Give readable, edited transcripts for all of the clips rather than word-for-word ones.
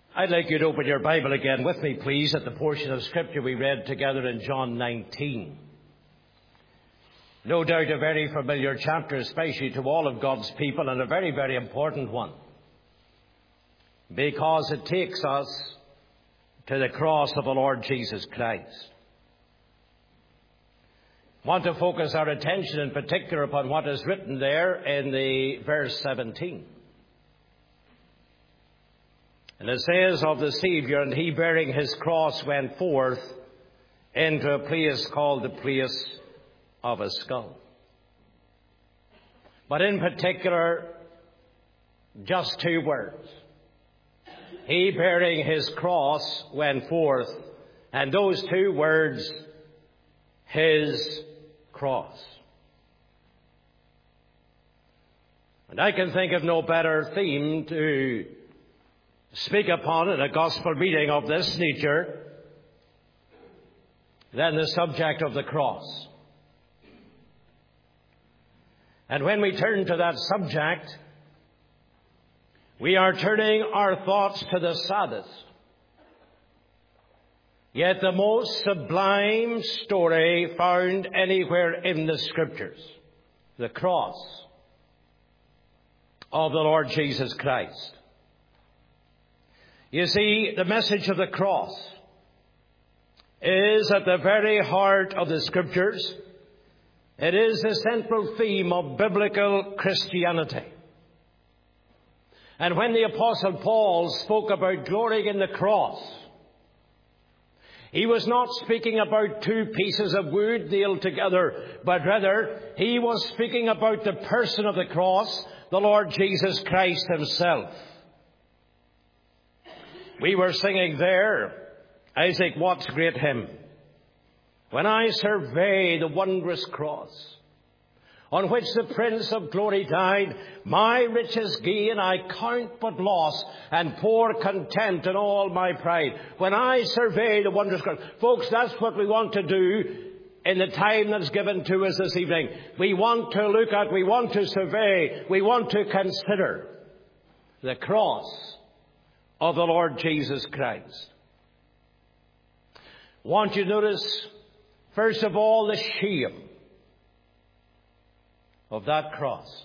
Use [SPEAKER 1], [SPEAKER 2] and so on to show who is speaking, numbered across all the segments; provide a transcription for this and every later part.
[SPEAKER 1] I'd like you to open your Bible again with me, please, at the portion of Scripture we read together in John 19. No doubt a very familiar chapter, especially to all of God's people, and a very, very important one, because it takes us to the cross of the Lord Jesus Christ. I want to focus our attention in particular upon what is written there in the verse 17. And it says of the Savior, and he bearing his cross went forth into a place called the place of a skull. But in particular, just two words. He bearing his cross went forth, and those two words, his cross. And I can think of no better theme to speak upon in a gospel meeting of this nature than the subject of the cross. And when we turn to that subject, we are turning our thoughts to the saddest, yet the most sublime story found anywhere in the Scriptures, the cross of the Lord Jesus Christ. You see, the message of the cross is at the very heart of the Scriptures. It is the central theme of biblical Christianity. And when the Apostle Paul spoke about glorying in the cross, he was not speaking about two pieces of wood nailed together, but rather he was speaking about the person of the cross, the Lord Jesus Christ himself. We were singing there, Isaac Watts' great hymn, "When I survey the wondrous cross, on which the Prince of Glory died, my riches gain I count but loss, and pour content in all my pride." When I survey the wondrous cross. Folks, that's what we want to do in the time that's given to us this evening. We want to look at, we want to survey, we want to consider the cross of the Lord Jesus Christ. I want you to notice, first of all, the shame of that cross.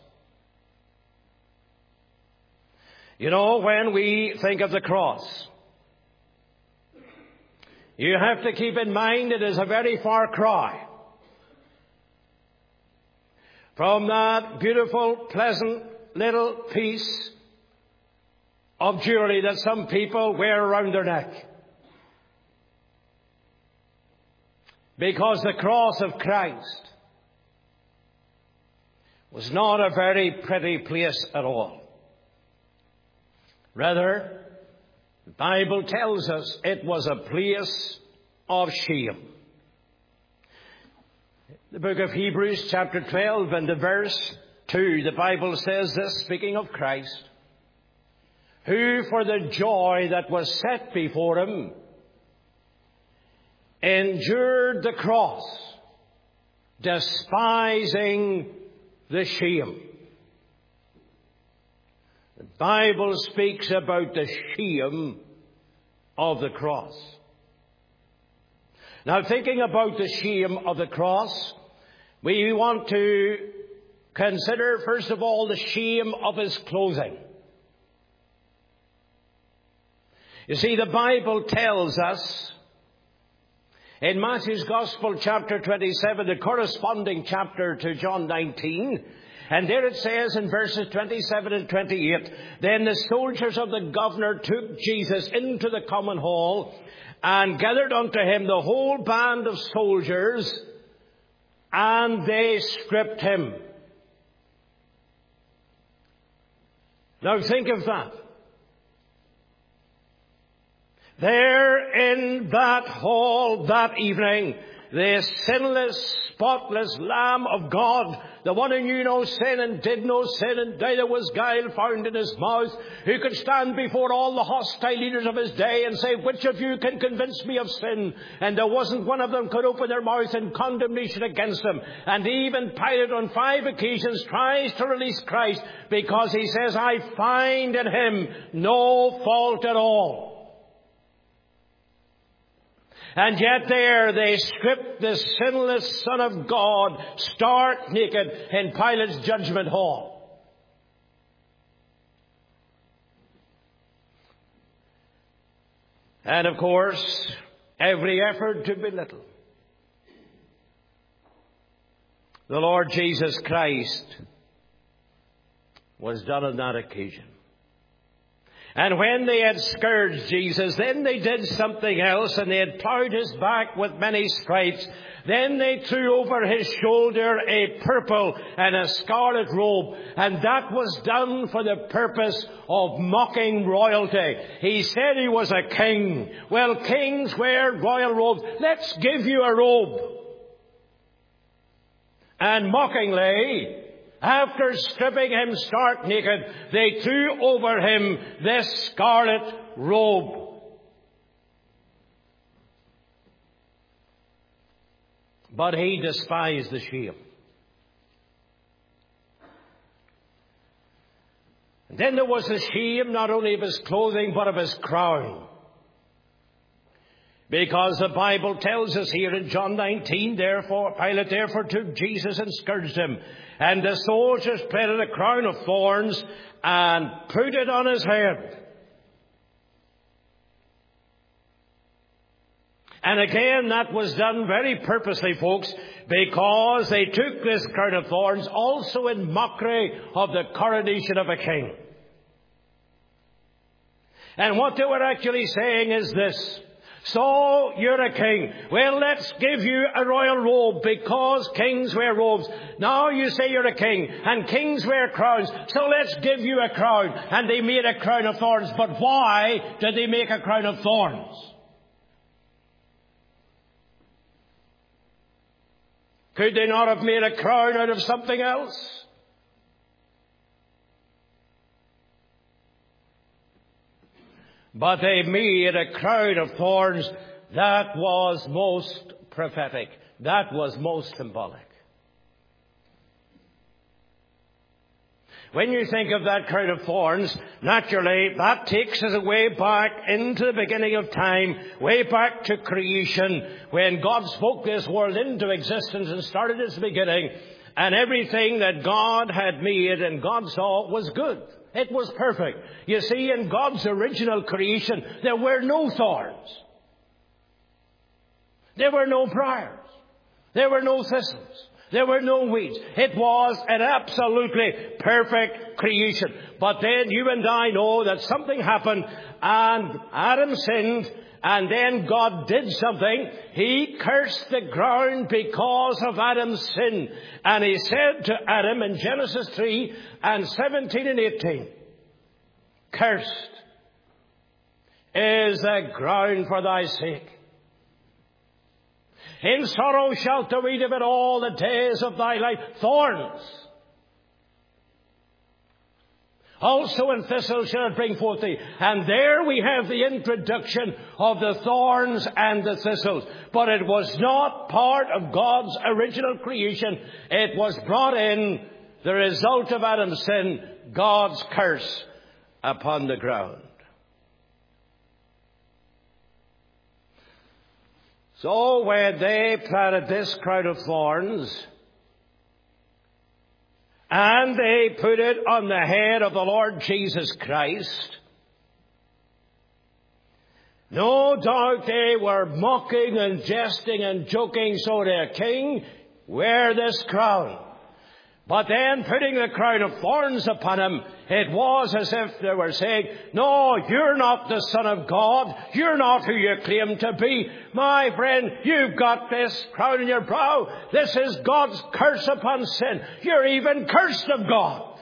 [SPEAKER 1] You know, when we think of the cross, you have to keep in mind it is a very far cry from that beautiful, pleasant little piece of jewelry that some people wear around their neck. Because the cross of Christ was not a very pretty place at all. Rather, the Bible tells us it was a place of shame. The book of Hebrews chapter 12 and the verse 2, the Bible says this, speaking of Christ, who for the joy that was set before him endured the cross, despising the shame. The Bible speaks about the shame of the cross. Now, thinking about the shame of the cross, we want to consider, first of all, the shame of his clothing. You see, the Bible tells us in Matthew's Gospel, chapter 27, the corresponding chapter to John 19, and there it says in verses 27 and 28, "Then the soldiers of the governor took Jesus into the common hall and gathered unto him the whole band of soldiers, and they stripped him." Now think of that. There in that hall that evening, the sinless, spotless Lamb of God, the one who knew no sin and did no sin, and neither was guile found in his mouth, who could stand before all the hostile leaders of his day and say, "Which of you can convince me of sin?" And there wasn't one of them could open their mouth in condemnation against him. And even Pilate on 5 occasions tries to release Christ because he says, "I find in him no fault at all." And yet there they stripped the sinless Son of God stark naked in Pilate's judgment hall. And of course, every effort to belittle the Lord Jesus Christ was done on that occasion. And when they had scourged Jesus, then they did something else, and they had plowed his back with many stripes. Then they threw over his shoulder a purple and a scarlet robe, and that was done for the purpose of mocking royalty. He said he was a king. Well, kings wear royal robes. Let's give you a robe. And mockingly, after stripping him stark naked, they threw over him this scarlet robe. But he despised the shame. And then there was the shame not only of his clothing, but of his crown. Because the Bible tells us here in John 19, Pilate therefore took Jesus and scourged him. And the soldiers plaited a crown of thorns and put it on his head. And again, that was done very purposely, folks, because they took this crown of thorns also in mockery of the coronation of a king. And what they were actually saying is this: so you're a king. Well, let's give you a royal robe because kings wear robes. Now you say you're a king and kings wear crowns. So let's give you a crown. And they made a crown of thorns. But why did they make a crown of thorns? Could they not have made a crown out of something else? But they made a crown of thorns that was most prophetic. That was most symbolic. When you think of that crown of thorns, naturally, that takes us way back into the beginning of time, way back to creation, when God spoke this world into existence and started its beginning, and everything that God had made and God saw was good. It was perfect. You see, in God's original creation, there were no thorns. There were no briars. There were no thistles. There were no weeds. It was an absolutely perfect creation. But then you and I know that something happened and Adam sinned, and then God did something. He cursed the ground because of Adam's sin. And he said to Adam in Genesis 3 and 17 and 18, "Cursed is the ground for thy sake. In sorrow shalt thou eat of it all the days of thy life. Thorns also and thistles shall it bring forth thee." And there we have the introduction of the thorns and the thistles. But it was not part of God's original creation. It was brought in, the result of Adam's sin, God's curse upon the ground. So when they planted this crown of thorns, and they put it on the head of the Lord Jesus Christ, no doubt they were mocking and jesting and joking, so the king, wear this crown. But then putting the crown of thorns upon him, it was as if they were saying, "No, you're not the Son of God. You're not who you claim to be. My friend, you've got this crown on your brow. This is God's curse upon sin. You're even cursed of God."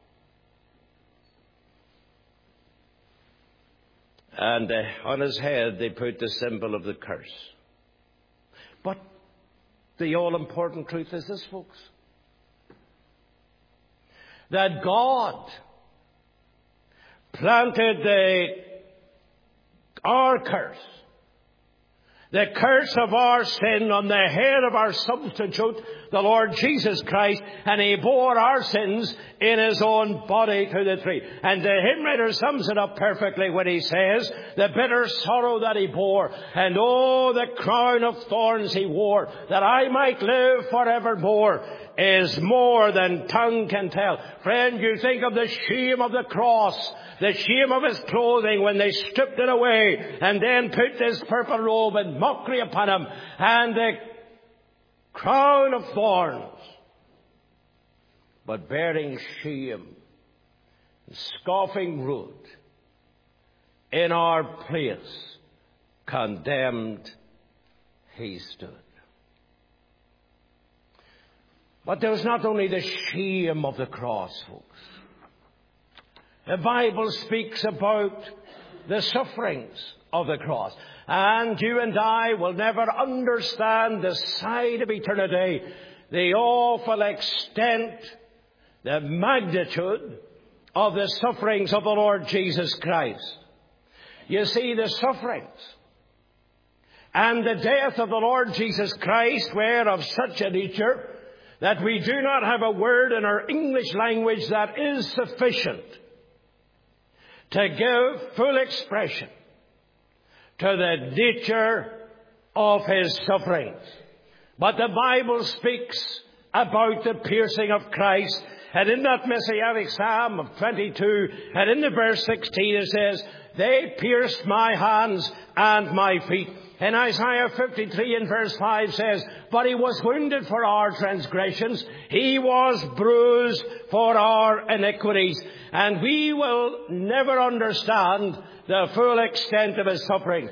[SPEAKER 1] And on his head they put the symbol of the curse. But the all-important truth is this, folks, that God planted our curse, the curse of our sin, on the head of our substitute, the Lord Jesus Christ, and He bore our sins in His own body to the tree. And the hymn writer sums it up perfectly when he says, the bitter sorrow that He bore, and oh, the crown of thorns He wore, that I might live forevermore, is more than tongue can tell. Friend, you think of the shame of the cross, the shame of His clothing when they stripped it away and then put this purple robe and mockery upon Him, and the crown of thorns, but bearing shame, scoffing rude, in our place, condemned He stood. But there was not only the shame of the cross, folks. The Bible speaks about the sufferings of the cross. And you and I will never understand the side of eternity, the awful extent, the magnitude of the sufferings of the Lord Jesus Christ. You see, the sufferings and the death of the Lord Jesus Christ were of such a nature that we do not have a word in our English language that is sufficient to give full expression to the nature of His sufferings. But the Bible speaks about the piercing of Christ. And in that Messianic Psalm of 22, and in the verse 16, it says, they pierced my hands and my feet. And Isaiah 53 in verse 5 says, but He was wounded for our transgressions. He was bruised for our iniquities. And we will never understand the full extent of His suffering.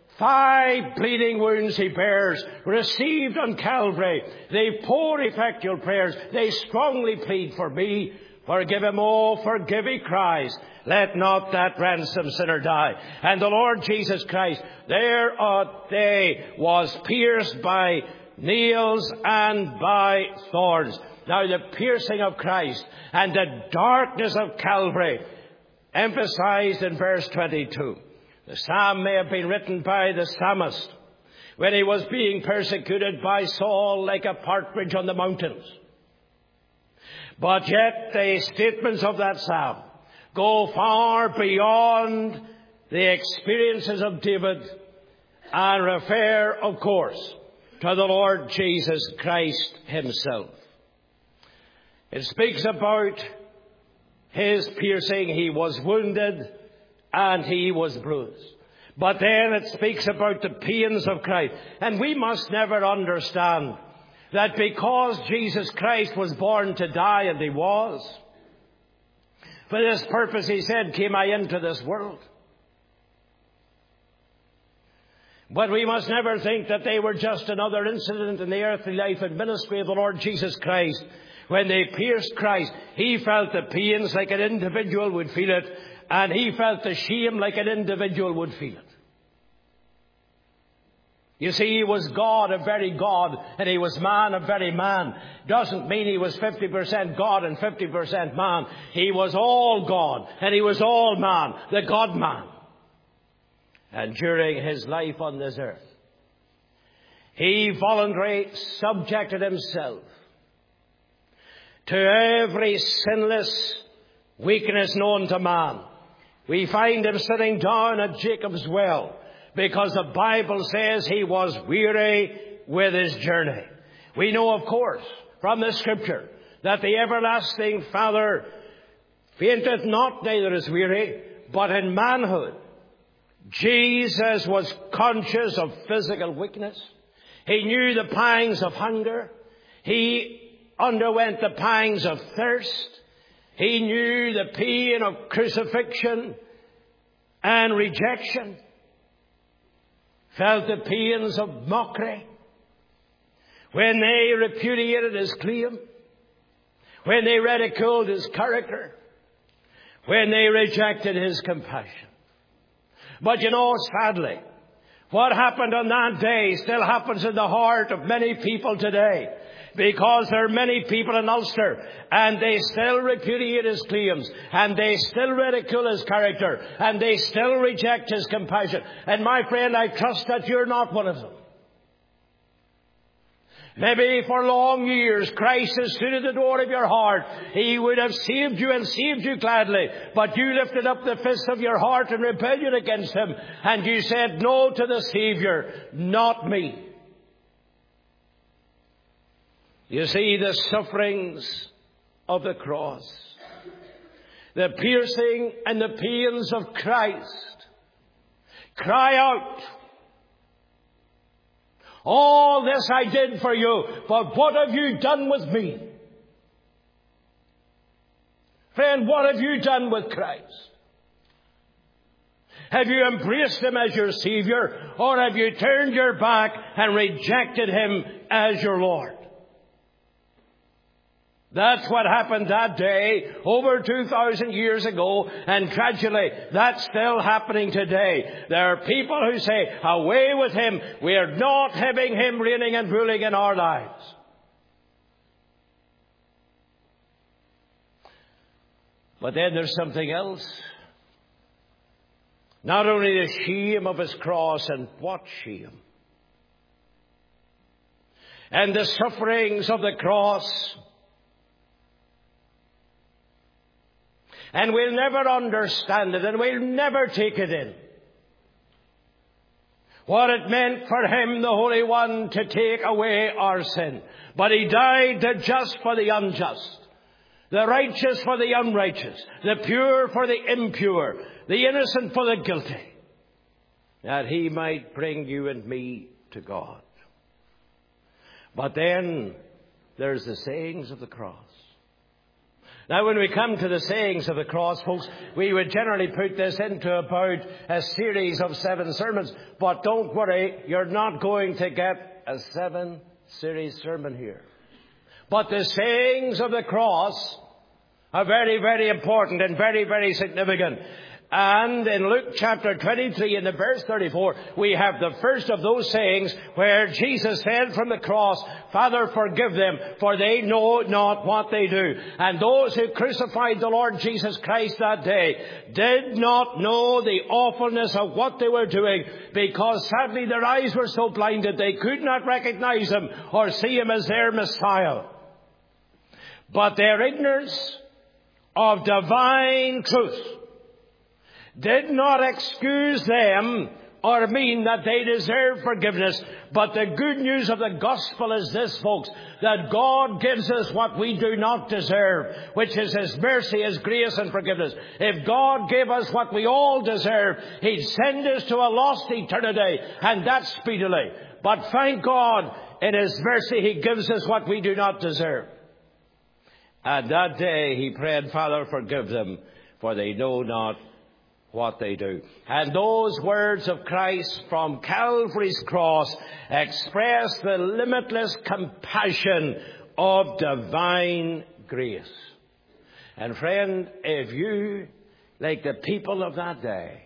[SPEAKER 1] 5 bleeding wounds He bears, received on Calvary. They pour effectual prayers. They strongly plead for me. Forgive him, oh, forgive, He cries. Let not that ransomed sinner die. And the Lord Jesus Christ, there at day, was pierced by nails and by thorns. Now the piercing of Christ and the darkness of Calvary, emphasized in verse 22. The psalm may have been written by the psalmist when he was being persecuted by Saul like a partridge on the mountains. But yet the statements of that psalm go far beyond the experiences of David and refer, of course, to the Lord Jesus Christ Himself. It speaks about His piercing. He was wounded and He was bruised. But then it speaks about the pains of Christ. And we must never understand that because Jesus Christ was born to die, and He was, for this purpose, He said, came I into this world. But we must never think that they were just another incident in the earthly life and ministry of the Lord Jesus Christ. When they pierced Christ, He felt the pains like an individual would feel it, and He felt the shame like an individual would feel it. You see, He was God, a very God, and He was man, a very man. Doesn't mean He was 50% God and 50% man. He was all God, and He was all man, the God-man. And during His life on this earth, He voluntarily subjected Himself to every sinless weakness known to man. We find Him sitting down at Jacob's well, because the Bible says He was weary with His journey. We know, of course, from the Scripture, that the everlasting Father fainteth not, neither is weary, but in manhood, Jesus was conscious of physical weakness. He knew the pangs of hunger. He underwent the pangs of thirst. He knew the pain of crucifixion and rejection. Felt the pains of mockery when they repudiated His claim, when they ridiculed His character, when they rejected His compassion. But you know, sadly, what happened on that day still happens in the heart of many people today. Because there are many people in Ulster, and they still repudiate His claims, and they still ridicule His character, and they still reject His compassion. And my friend, I trust that you're not one of them. Maybe for long years Christ has stood at the door of your heart. He would have saved you and saved you gladly. But you lifted up the fist of your heart in rebellion against Him. And you said no to the Savior, not me. You see, the sufferings of the cross, the piercing and the pains of Christ, cry out, all this I did for you, but what have you done with me? Friend, what have you done with Christ? Have you embraced Him as your Savior, or have you turned your back and rejected Him as your Lord? That's what happened that day over 2,000 years ago, and tragically, that's still happening today. There are people who say, away with Him. We are not having Him reigning and ruling in our lives. But then there's something else. Not only the shame of His cross, and what shame, and the sufferings of the cross. And we'll never understand it, and we'll never take it in. What it meant for Him, the Holy One, to take away our sin. But He died the just for the unjust, the righteous for the unrighteous, the pure for the impure, the innocent for the guilty, that He might bring you and me to God. But then there's the sayings of the cross. Now, when we come to the sayings of the cross, folks, we would generally put this into about a series of 7 sermons. But don't worry, you're not going to get a 7-series sermon here. But the sayings of the cross are very, very important and very, very significant. And in Luke chapter 23 in the verse 34, we have the first of those sayings where Jesus said from the cross, Father, forgive them, for they know not what they do. And those who crucified the Lord Jesus Christ that day did not know the awfulness of what they were doing, because sadly their eyes were so blinded they could not recognize Him or see Him as their Messiah. But their ignorance of divine truth did not excuse them or mean that they deserve forgiveness. But the good news of the gospel is this, folks, that God gives us what we do not deserve, which is His mercy, His grace and forgiveness. If God gave us what we all deserve, He'd send us to a lost eternity, and that speedily. But thank God, in His mercy, He gives us what we do not deserve. And that day He prayed, Father, forgive them, for they know not what they do. And those words of Christ from Calvary's cross express the limitless compassion of divine grace. And friend, if you, like the people of that day,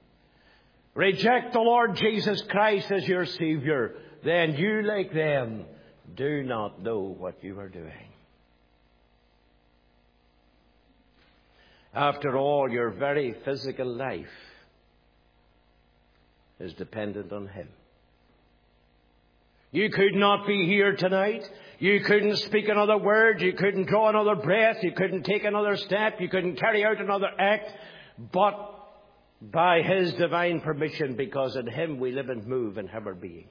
[SPEAKER 1] reject the Lord Jesus Christ as your Savior, then you, like them, do not know what you are doing. After all, your very physical life is dependent on Him. You could not be here tonight. You couldn't speak another word. You couldn't draw another breath. You couldn't take another step. You couldn't carry out another act. But by His divine permission, because in Him we live and move and have our being.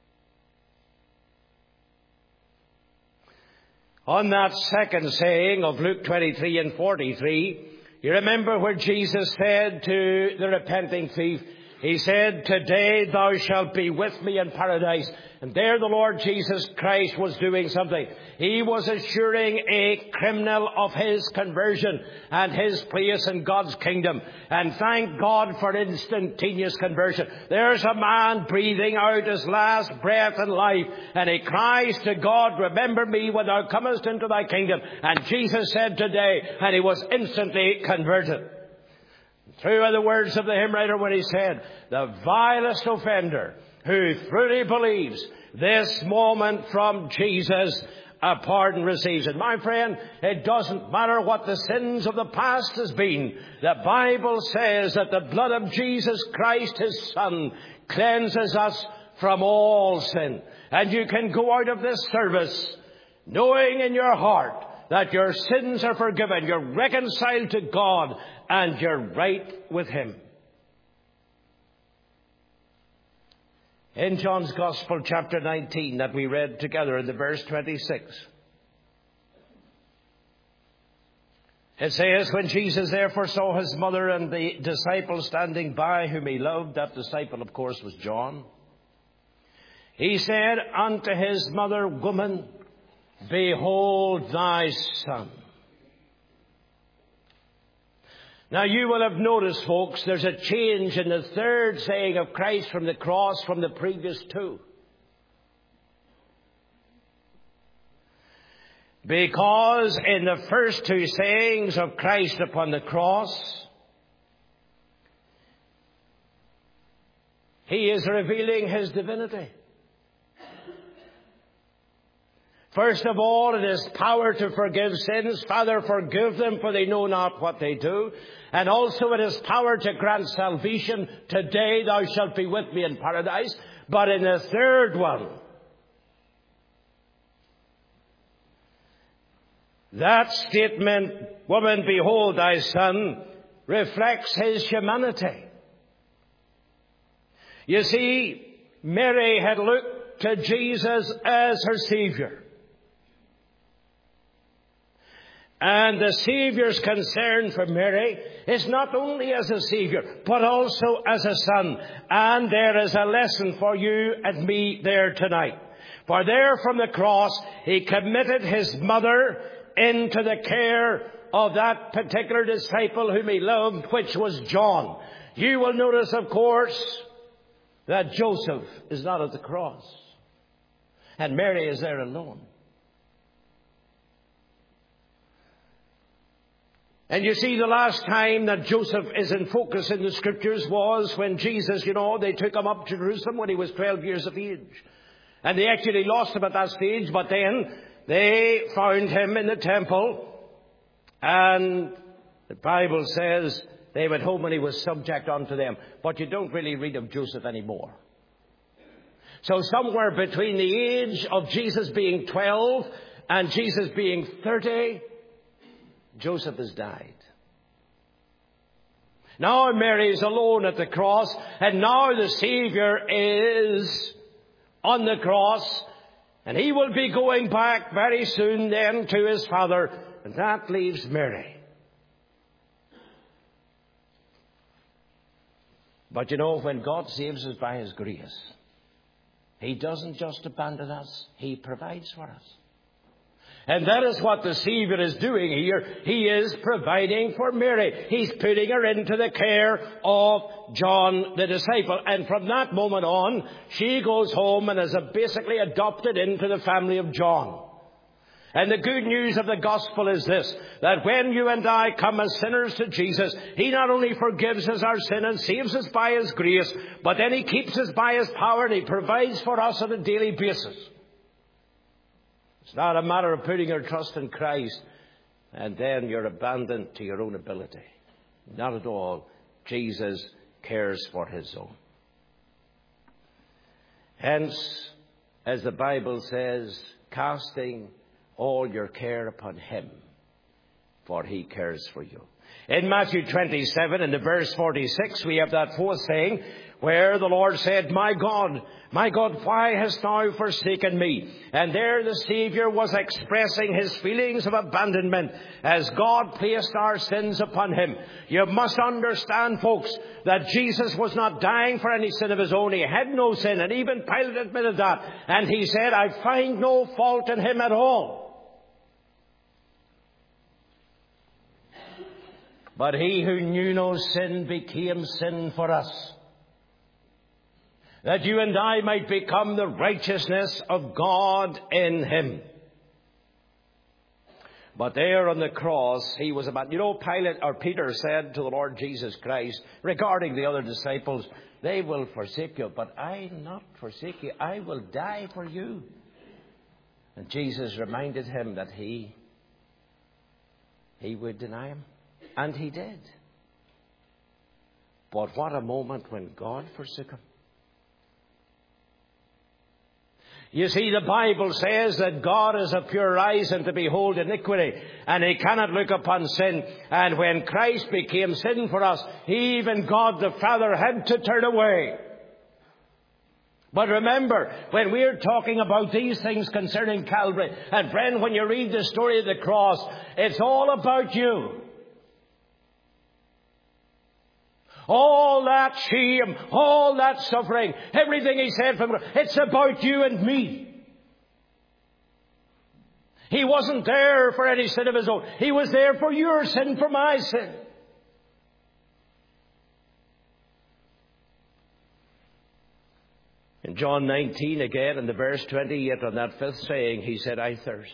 [SPEAKER 1] On that second saying of Luke 23 and 43, you remember where Jesus said to the repenting thief, He said, today thou shalt be with me in paradise. And there the Lord Jesus Christ was doing something. He was assuring a criminal of his conversion and his place in God's kingdom. And thank God for instantaneous conversion. There's a man breathing out his last breath in life, and he cries to God, remember me when thou comest into thy kingdom. And Jesus said today, and he was instantly converted. True are the words of the hymn writer when he said, the vilest offender who truly believes this moment from Jesus a pardon receives. And my friend, it doesn't matter what the sins of the past has been. The Bible says that the blood of Jesus Christ, His Son, cleanses us from all sin. And you can go out of this service knowing in your heart that your sins are forgiven, you're reconciled to God, and you're right with Him. In John's Gospel, chapter 19, that we read together in the verse 26, it says, when Jesus therefore saw his mother and the disciple standing by whom he loved, that disciple, of course, was John, he said unto his mother, Woman, behold thy son. Now you will have noticed, folks, there's a change in the third saying of Christ from the cross from the previous two. Because in the first two sayings of Christ upon the cross, He is revealing His divinity. First of all, it is power to forgive sins. Father, forgive them, for they know not what they do. And also it is power to grant salvation. Today thou shalt be with me in paradise. But in the third one, that statement, Woman, behold thy son, reflects His humanity. You see, Mary had looked to Jesus as her Savior. And the Savior's concern for Mary is not only as a Savior, but also as a son. And there is a lesson for you and me there tonight. For there from the cross, He committed His mother into the care of that particular disciple whom He loved, which was John. You will notice, of course, that Joseph is not at the cross. And Mary is there alone. And you see, the last time that Joseph is in focus in the Scriptures was when Jesus, they took him up to Jerusalem when he was 12 years of age. And they actually lost him at that stage, but then they found him in the temple. And the Bible says they went home and he was subject unto them. But you don't really read of Joseph anymore. So somewhere between the age of Jesus being 12 and Jesus being 30, Joseph has died. Now Mary is alone at the cross, and now the Savior is on the cross, and He will be going back very soon then to His Father, and that leaves Mary. But when God saves us by His grace, He doesn't just abandon us, He provides for us. And that is what the Savior is doing here. He is providing for Mary. He's putting her into the care of John the disciple. And from that moment on, she goes home and is basically adopted into the family of John. And the good news of the gospel is this, that when you and I come as sinners to Jesus, He not only forgives us our sin and saves us by His grace, but then He keeps us by His power and He provides for us on a daily basis. It's not a matter of putting your trust in Christ and then you're abandoned to your own ability. Not at all. Jesus cares for His own. Hence, as the Bible says, casting all your care upon Him, for He cares for you. In Matthew 27, in the verse 46, we have that fourth saying, where the Lord said, my God, why hast thou forsaken me? And there the Savior was expressing His feelings of abandonment as God placed our sins upon Him. You must understand, folks, that Jesus was not dying for any sin of His own. He had no sin, and even Pilate admitted that. And He said, I find no fault in Him at all. But He who knew no sin became sin for us, that you and I might become the righteousness of God in Him. But there on the cross, He was about, Peter said to the Lord Jesus Christ regarding the other disciples, they will forsake you, but I not forsake you. I will die for you. And Jesus reminded him that he would deny Him. And He did. But what a moment when God forsook Him. You see, the Bible says that God is of pure eyes and to behold iniquity, and He cannot look upon sin. And when Christ became sin for us, even God the Father had to turn away. But remember, when we're talking about these things concerning Calvary, and friend, when you read the story of the cross, it's all about you. All that shame, all that suffering, everything He said from, it's about you and me. He wasn't there for any sin of His own. He was there for your sin, for my sin. In John 19 again, in the verse 20, yet on that fifth saying, He said, I thirst.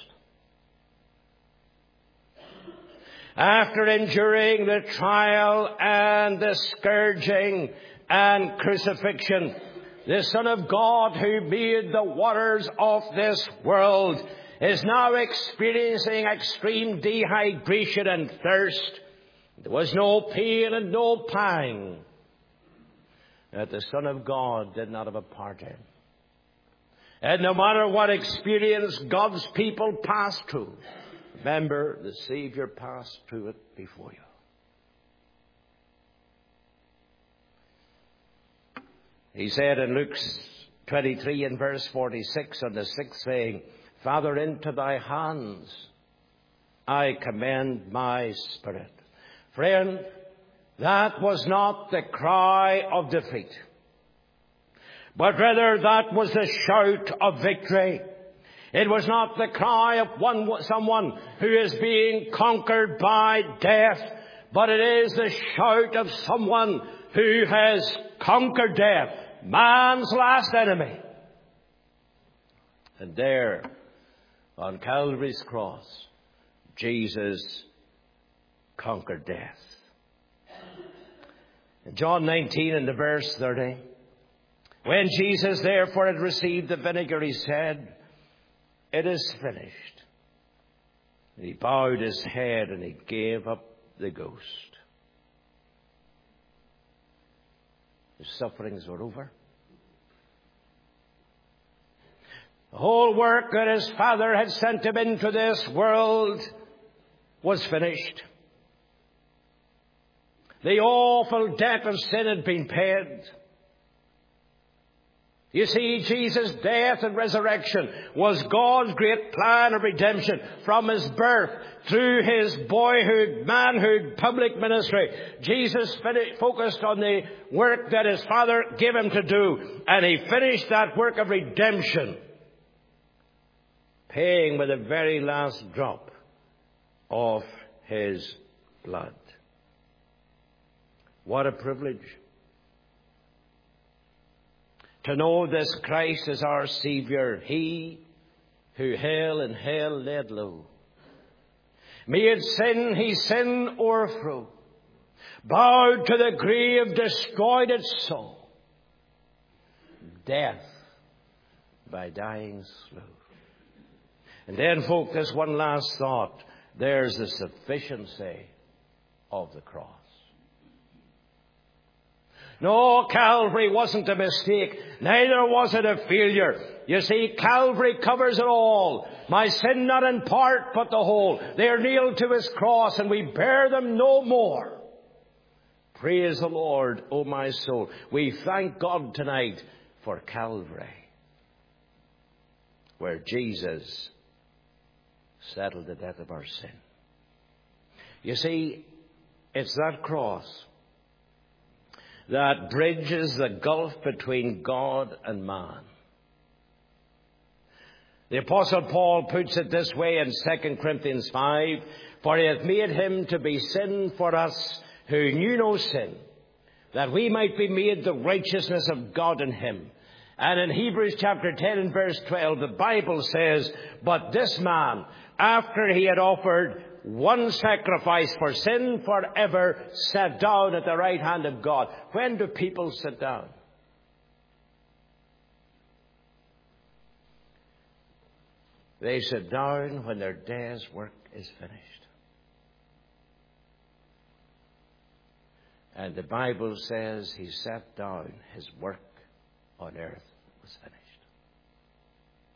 [SPEAKER 1] After enduring the trial and the scourging and crucifixion, the Son of God, who made the waters of this world, is now experiencing extreme dehydration and thirst. There was no pain and no pang that the Son of God did not have a part in. And no matter what experience God's people passed through, remember, the Savior passed through it before you. He said in Luke 23 and verse 46 on the sixth saying, Father, into thy hands I commend my spirit. Friend, that was not the cry of defeat, but rather that was the shout of victory. It was not the cry of someone who is being conquered by death, but it is the shout of someone who has conquered death, man's last enemy. And there, on Calvary's cross, Jesus conquered death. In John 19 and the verse 30, when Jesus therefore had received the vinegar, He said, It is finished. And He bowed His head and He gave up the ghost. His sufferings were over. The whole work that His Father had sent Him into this world was finished. The awful debt of sin had been paid. You see, Jesus' death and resurrection was God's great plan of redemption from His birth through His boyhood, manhood, public ministry. Jesus focused on the work that His Father gave Him to do, and He finished that work of redemption, paying with the very last drop of His blood. What a privilege to know this Christ is our Savior, He who hell and hell laid low, made sin His sin o'erthrow, bowed to the grave, destroyed its soul, death by dying slow. And then, folk, this one last thought, there's the sufficiency of the cross. No, Calvary wasn't a mistake. Neither was it a failure. You see, Calvary covers it all. My sin not in part, but the whole. They are nailed to His cross, and we bear them no more. Praise the Lord, O my soul. We thank God tonight for Calvary, where Jesus settled the debt of our sin. You see, it's that cross that bridges the gulf between God and man. The Apostle Paul puts it this way in 2 Corinthians 5, For He hath made Him to be sin for us who knew no sin, that we might be made the righteousness of God in Him. And in Hebrews chapter 10 and verse 12, the Bible says, But this man, after he had offered one sacrifice for sin forever, sat down at the right hand of God. When do people sit down? They sit down when their day's work is finished. And the Bible says He sat down, His work on earth was finished.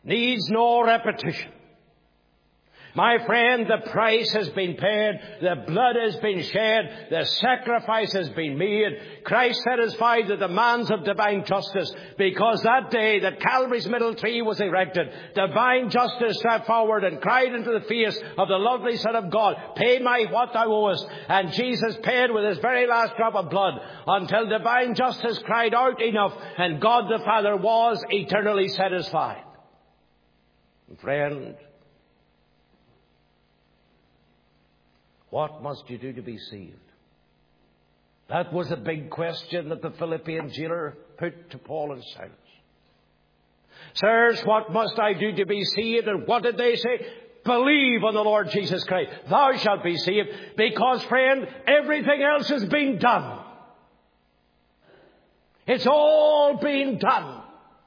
[SPEAKER 1] needs no repetition. My friend, the price has been paid, the blood has been shed, the sacrifice has been made. Christ satisfied the demands of divine justice, because that day that Calvary's middle tree was erected, divine justice stepped forward and cried into the face of the lovely Son of God, "Pay my what thou owest." And Jesus paid with his very last drop of blood, until divine justice cried out enough, and God the Father was eternally satisfied. Friend, what must you do to be saved? That was a big question that the Philippian jailer put to Paul and Silas. "Sirs, what must I do to be saved?" And what did they say? "Believe on the Lord Jesus Christ. Thou shalt be saved." Because, friend, everything else has been done. It's all been done.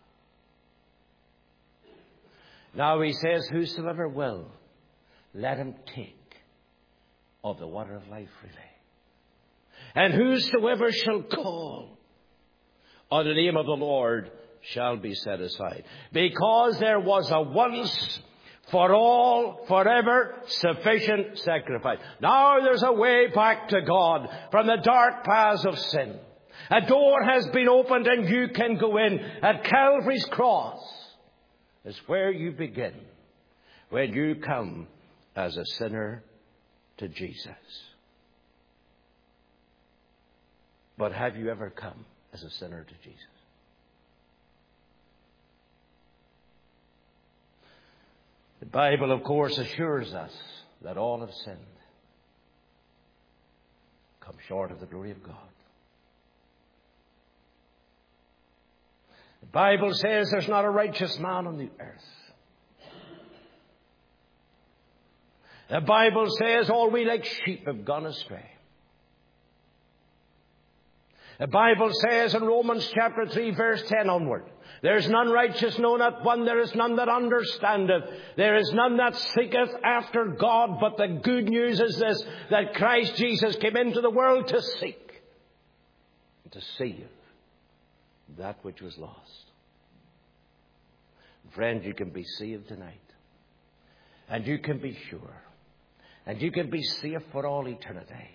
[SPEAKER 1] Now he says, "Whosoever will, let him take of the water of life freely. And whosoever shall call on the name of the Lord shall be satisfied." Because there was a once for all, forever sufficient sacrifice. Now there's a way back to God from the dark paths of sin. A door has been opened and you can go in. At Calvary's cross is where you begin when you come as a sinner to Jesus. But have you ever come as a sinner to Jesus? The Bible, of course, assures us that all have sinned, come short of the glory of God. The Bible says there's not a righteous man on the earth. The Bible says all we like sheep have gone astray. The Bible says in Romans chapter 3 verse 10 onward, "There is none righteous, no, not one. There is none that understandeth. There is none that seeketh after God. But the good news is this, that Christ Jesus came into the world to seek and to save that which was lost." Friend, you can be saved tonight. And you can be sure. And you can be safe for all eternity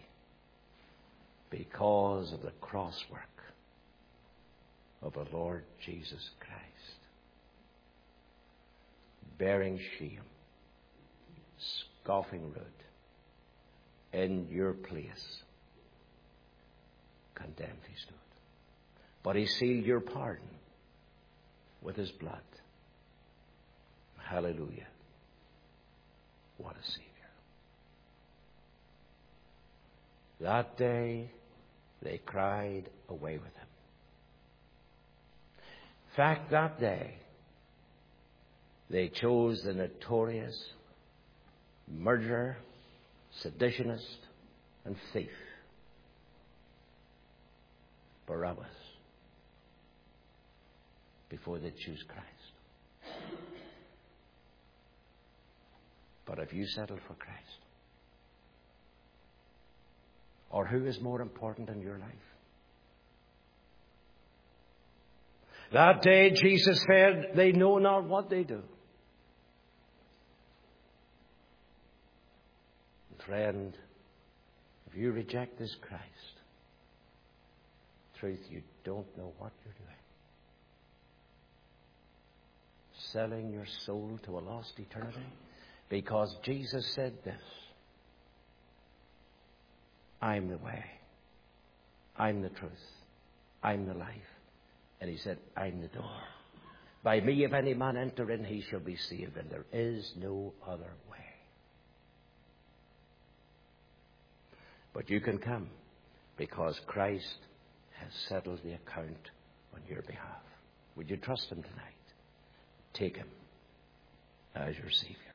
[SPEAKER 1] because of the cross work of the Lord Jesus Christ. Bearing shame, scoffing rude, in your place, condemned he stood. But he sealed your pardon with his blood. Hallelujah. What a Savior. That day, they cried, "Away with him." In fact, that day, they chose the notorious murderer, seditionist, and thief, Barabbas, before they choose Christ. But have you settled for Christ? Or who is more important in your life? That day Jesus said, "They know not what they do." Friend, if you reject this Christ, truth, you don't know what you're doing. Selling your soul to a lost eternity, because Jesus said this, "I'm the way, I'm the truth, I'm the life." And he said, "I'm the door. By me, if any man enter in, he shall be saved, and there is no other way." But you can come because Christ has settled the account on your behalf. Would you trust him tonight? Take him as your Savior.